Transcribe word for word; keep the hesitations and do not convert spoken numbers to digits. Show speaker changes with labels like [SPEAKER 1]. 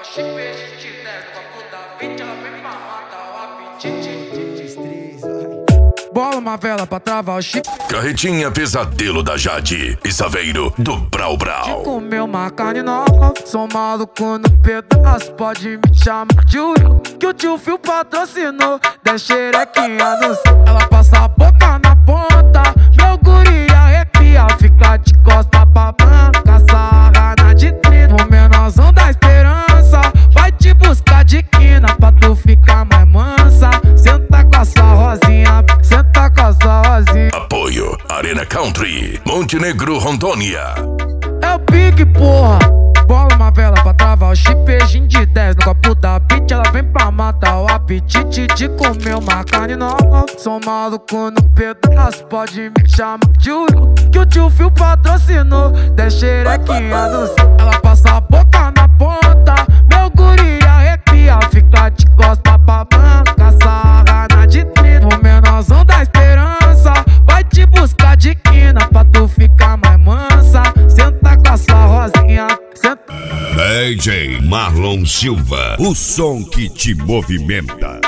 [SPEAKER 1] Bola uma vela pra travar o chip.
[SPEAKER 2] Carretinha Pesadelo da Jade e Saveiro do Brau Brau.
[SPEAKER 1] Comeu uma carne nova, sou maluco no pedaço. Pode me chamar de Will, que o tio Phil patrocinou. Dez xerequinha no céu, ela passa a boca na ponta. Meu guri arrepia, fica de costa pra banca. Sarra na de trino, o menorzão da esperança vai te buscar de quina pra tu ficar mais mansa. Senta com a sua rosinha, senta com a sua rosinha.
[SPEAKER 2] Apoio Arena Country, Montenegro, Rondônia.
[SPEAKER 1] É o pique, porra. Bola uma vela pra travar o chip. Beijinho de dez no copo da pitch. Ela vem pra matar o apetite de comer uma carne nova. Sou maluco no pedaço, pode me chamar de Will, que o tio Phil patrocinou. Dez xerequinha no céu, ela passa a boca na ponta. Meu guri arrepia, fica de costa pra banca. Sarra na de trino, o menorzão da esperança vai te buscar de quina pra tu ficar mais mansa. Senta com a sua rosinha, senta.
[SPEAKER 3] D J Marlon Silva, o som que te movimenta.